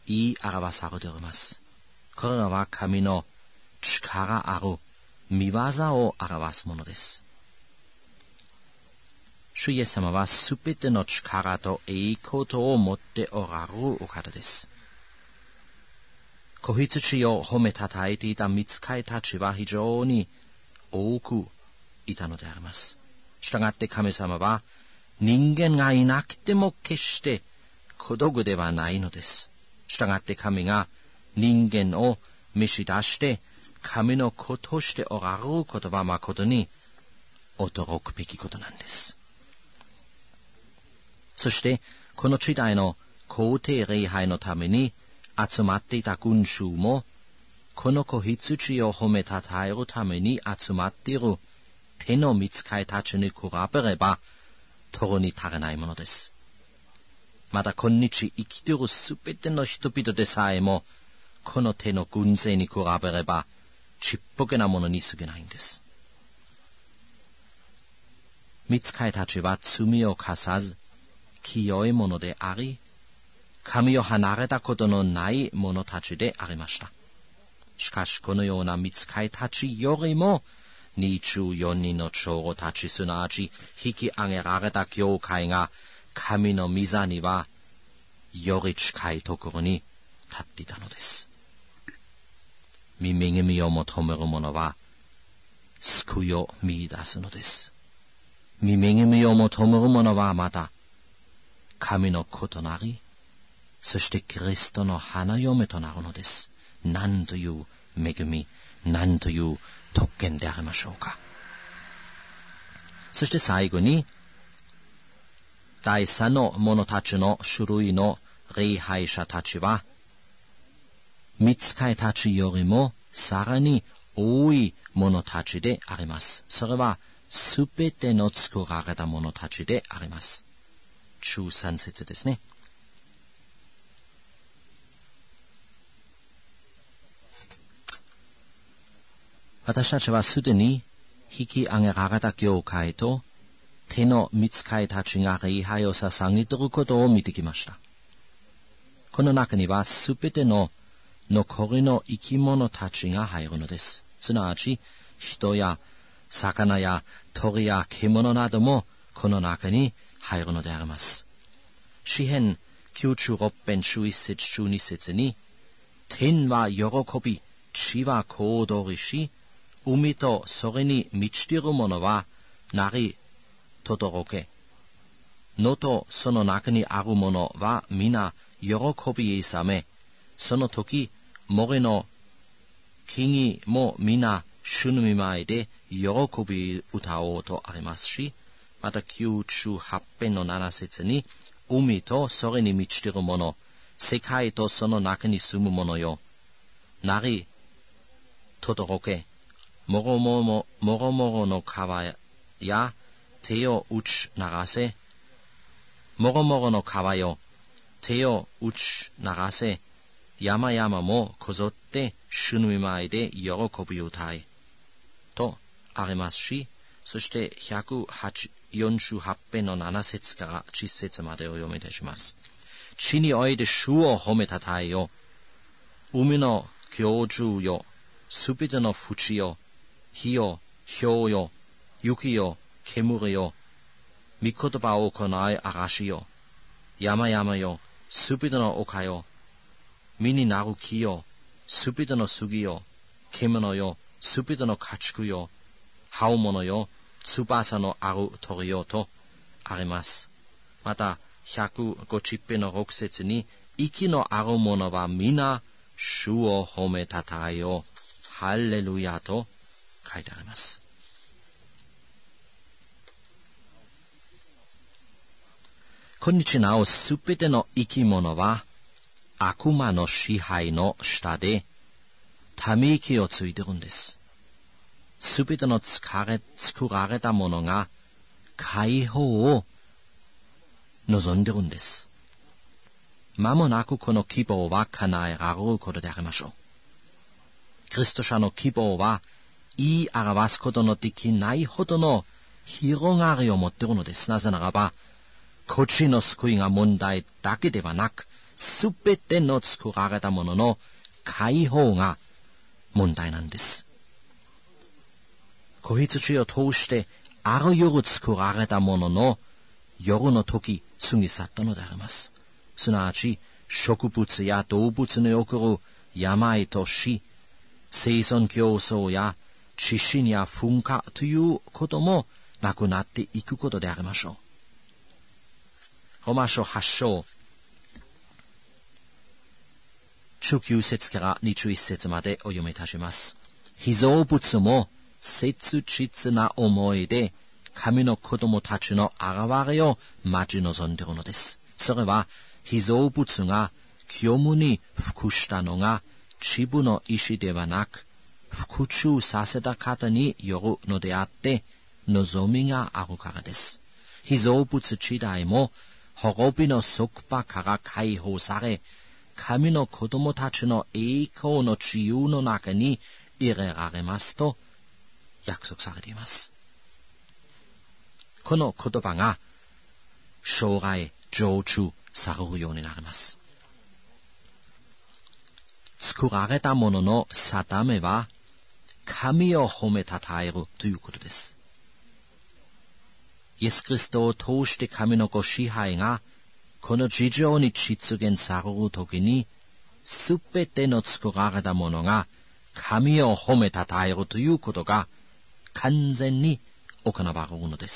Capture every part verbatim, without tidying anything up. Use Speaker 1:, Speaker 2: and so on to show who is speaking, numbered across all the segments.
Speaker 1: 言い表されております。これらは神の力ある見業を表すものです。主イエス様はすべての力と栄光とを持っておられるお方です。子羊を褒めたたえていた御使いたちは非常に多くいたのであります。したがって神様は人間がいなくても決して孤独ではないのです。したがって神が人間を召し出して神の子としておられることは誠に驚くべきことなんです。そしてこの時代の皇帝礼拝のために集まっていた群衆もこの子羊を褒めたたえるために集まっている手の御使いたちに比べれば取るに足らないものです。また今日生きているすべての人々でさえもこの手の軍勢に比べればちっぽけなものに過ぎないんです。御使いたちは罪を犯さず清いものであり、神を離れたことのない者たちでありました。しかしこのような御使いたちよりもにじゅうよにんの長老たち、すなわち引き上げられた教会が神の御座にはより近いところに立っていたのです。御恵みを求める者は救いを見出すのです。御恵みを求める者はまた神の子となり、そしてキリストの花嫁となるのです。何という恵み、何という特権でありましょうか。そして最後に第三の者たちの種類の礼拝者たちは御使いたちよりもさらに多い者たちであります。それはすべての作られた者たちであります。じゅうさん節ですね。私たちはすでに引き上げられた教会と手の御使いたちが礼拝を捧げていることを見てきました。この中にはすべての残りの生き物たちが入るのです。すなわち人や魚や鳥や獣などもこの中に入るのであります。詩編きゅうじゅうろく編じゅういち節じゅうに節に、天は喜び、地は小躍りし、海とそれに満ちているものは鳴りとどろけ、野とその中にあるものは皆喜び勇め、その時森の木々も皆主の御前で喜び歌おうとありますし、またきゅうじゅうはち編のなな節に、海とそれに満ちているもの、世界とその中に住むものよ、鳴りとどろけ、もろもろもろもろの川や手を打ち流せ、もろもろの川よ、手を打ち流せ、山々もこぞって主の御前で喜び歌えとありますし、そしてひゃくよんじゅうはち編のなな節からじゅっ節までを読み出します。地において主を褒めたたえよ、海の恐獣よ、すべての淵よ、火よ、氷よ、雪よ、煙よ、御言葉を行い嵐よ、山々よ、すべての丘よ、実になる木よ、すべての杉よ、獣よ、すべての家畜よ、葉物よ、翼のある鳥よとあります。またひゃくごじゅう編のろく節に、息のある者は皆主を褒めたたえよ、ハレルヤと書いてあります。今日なおすべての生き物は悪魔の支配の下でため息をついてるんです。すべての作られたものが解放を望んでるんです。間もなくこの希望は叶えられることでありましょう。キリスト者の希望は言い表すことのできないほどの広がりを持っているのです。なぜならば、個人の救いが問題だけではなく、 すべての作られたものの解放が問題なんです。子羊を通してある夜作られたものの夜の時過ぎ去ったのであります。すなわち植物や動物に起こる病と死、生存競争や地震や噴火ということもなくなっていくことでありましょう。ローマ書はち章じゅうきゅう節からにじゅういち節までお読みいたします。被造物も切実な思いで神の子供たちの現れを待ち望んでいるのです。それは被造物が清むに服したのが自分の意志ではなく復讐させた方によるのであって望みがあるからです。被造物自体も滅びの束縛から解放され、神の子供たちの栄光の自由の中に入れられますと約束されています。この言葉が将来成就されるようになります。作られたものの定めは神を褒めたたえるということです。イエス・キリストを通して神のご支配がこの地上に実現されるときに、すべての作られたものが神を褒めたたえるということが完全に行われるのです。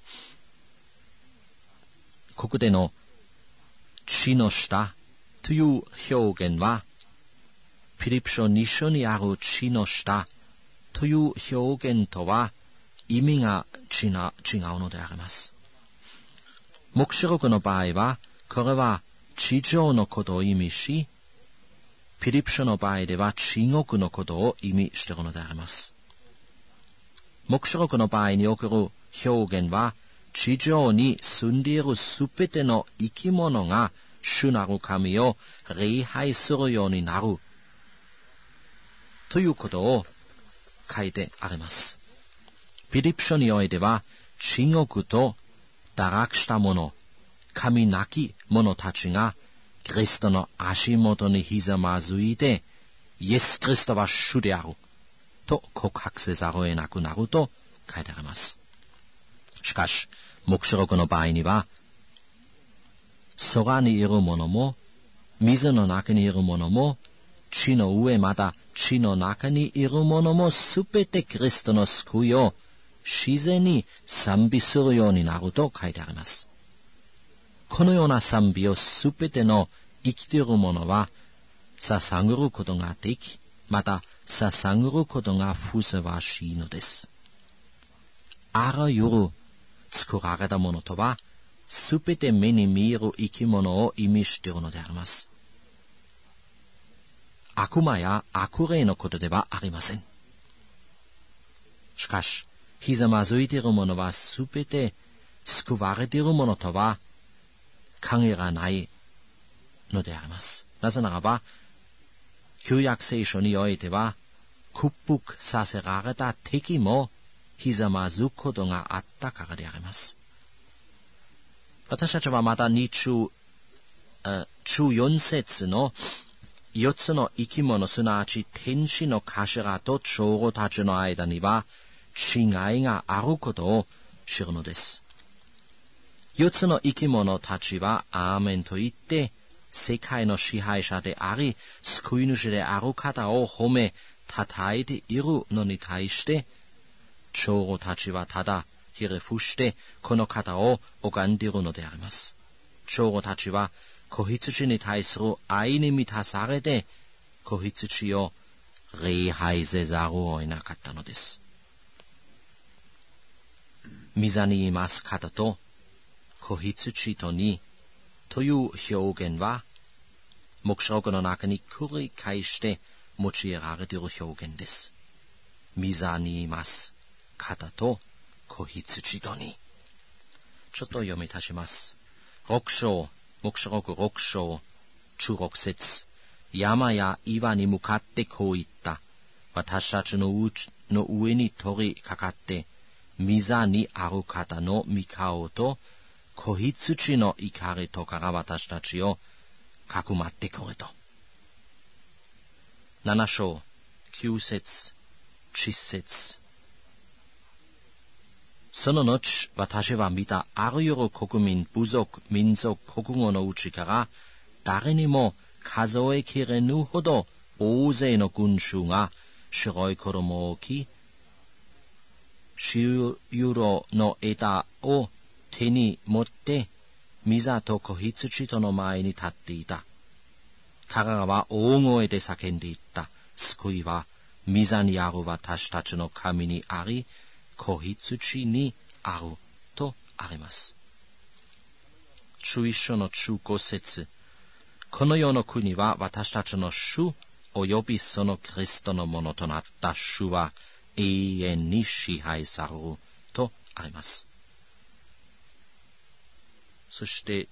Speaker 1: ここでの地の下という表現は、ピリピ書に章にある地の下という表現とは意味が違うのであります。黙示録の場合は、これは地上のことを意味し、ピリピ書の場合では地獄のことを意味しているのであります。黙示録の場合における表現は、地上に住んでいるすべての生き物が主なる神を礼拝するようになるということを書いてあります。ピリピ書においては、地獄と堕落した者、神なき者たちがキリストの足元にひざまずいて、イエス・キリストは主であると告白せざるを得なくなると書いてあります。しかし、黙示録の場合には、空にいる者も、水の中にいる者も、地の上また地の中にいる者もすべてキリストの救いを自然に賛美するようになると書いてあります。このような賛美をすべての生きている者は捧げることができ、また捧げることがふさわしいのです。あらゆる作られたものとは、すべて目に見える生き物を意味しているのであります。悪魔や悪霊のことではありません。しかし、ひざまずいているものはすべて救われているものとは限らないのであります。なぜならば、旧約聖書においては、屈服させられた敵もひざまずくことがあったからであります。私たちはまたに章じゅうよん節の四つの生き物、すなわち天使の頭と長老たちの間には違いがあることを知るのです。四つの生き物たちはアーメンと言って世界の支配者であり救い主である方を褒め称えているのに対して、長老たちはただひれ伏してこの方を拝んでいるのであります。長老たちは子羊に対する愛に満たされて子羊を礼拝せざるを得なかったのです。御座にいます方と子羊とにという表現は黙示録の中に繰り返して用いられている表現です。御座にいます方と子羊とに。ちょっと読み足します。六章、黙示録六章じゅうろく節。山や岩に向かってこう言った。私たちの上に取りかかって御座にある方の御顔と子羊の怒りとから私たちをかくまってくれと。七章、九節、十節。その後、私は見たあらゆる国民、部族、民族、国語のうちから、誰にも数えきれぬほど大勢の群衆が白い衣を着、シユロの枝を手に持って、ミザと子羊との前に立っていた。彼らは大声で叫んでいった。救いは、ミザにある私たちの神にあり、子羊にあるとあります。中一章の中五節。この世の国は私たちの主およびそのキリストのものとなった主は永遠に支配されるとあります。そして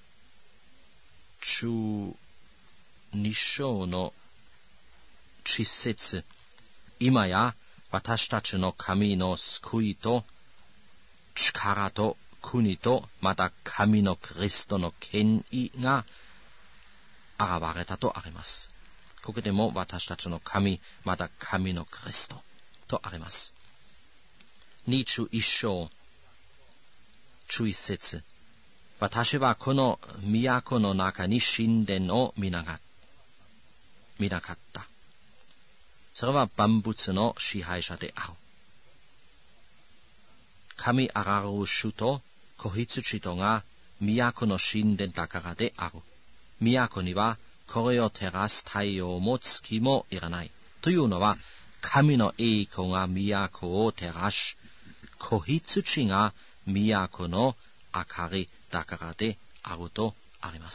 Speaker 1: 中二章の十節。今や私たちの神の救いと力と国とまた神のキリストの権威が現れたとあります。ここでも私たちの神、また神のキリストとあります。にじゅういち章、じゅういち節。私はこの都の中に神殿を見なかった。それは万物の支配者である。神あらゆる主と子羊とが都の神殿だからである。都にはこれを照らす太陽も月もいらない。というのは、神の栄光が都を照らし、子羊が都の明かりだからであるとあります。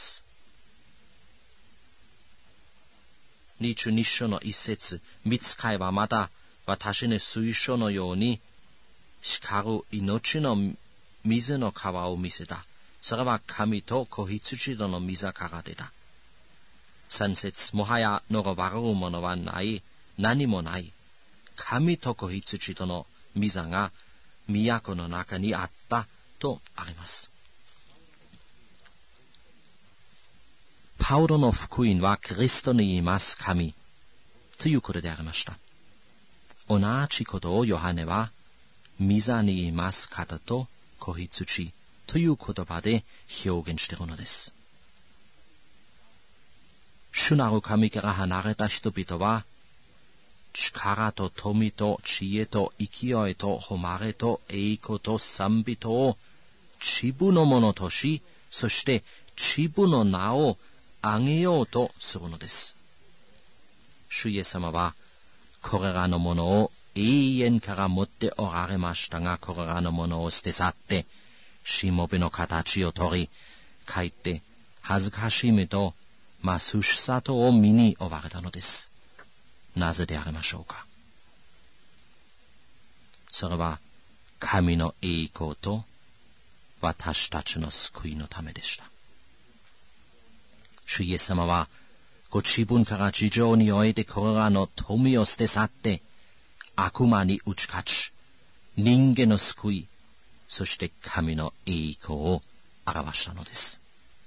Speaker 1: にじゅうに章の一節。御使いはまた私に水晶のように光る命の水の川を見せた。それは神と子羊との水から出た。三節。もはや呪われるものはない、何もない。神と子羊との水が都の中にあったとあります。パウロの福音はキリストにいます神ということでありました。同じことをヨハネは水にいます方と子羊という言葉で表現しているのです。主なる神から離れた人々は力と富と知恵と勢いと誉れと栄光と賛美とを自分のものとし、そして自分の名をあげようとするのです。主イエス様はこれらのものを永遠から持っておられましたが、これらのものを捨て去ってしもべの形をとり、かえって恥ずかしみと貧しさとを身に負われたのです。なぜでありましょうか。それは神の栄光と私たちの救いのためでした。主イエス様はご自分から地上においてこれらの富を捨て去って悪魔に打ち勝ち、人間の救い、そして神の栄光を表したのです。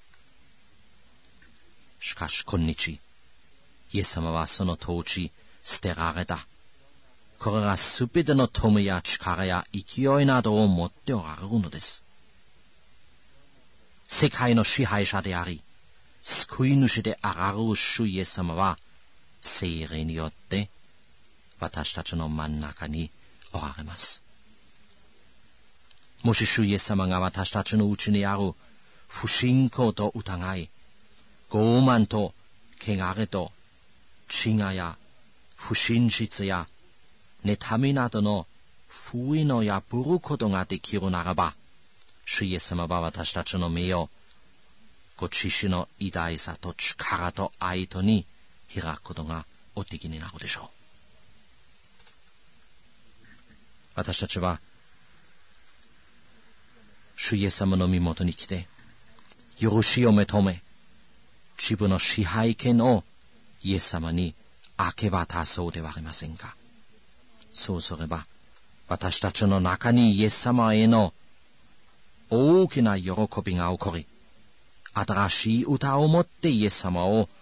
Speaker 1: しかし今日、イエス様はその当時捨てられた。これらすべての富や力や勢いなどを持っておられるのです。世界の支配者であり、救い主であられる主イエス様は、聖霊によって私たちの真ん中におられます。もし主イエス様が私たちのうちにある不信仰と疑い、傲慢と汚れと血がや不真実や妬みなどの不意の破ることができるならば、主イエス様は私たちの目をご自身の偉大さと力と愛とに開くことがおできになるでしょう。私たちは主イエス様の身元に来て許しを求め、自分の支配権をイエス様に明け渡そうではありませんか。そうすれば私たちの中にイエス様への大きな喜びが起こり、 新しい歌を持ってイエス様を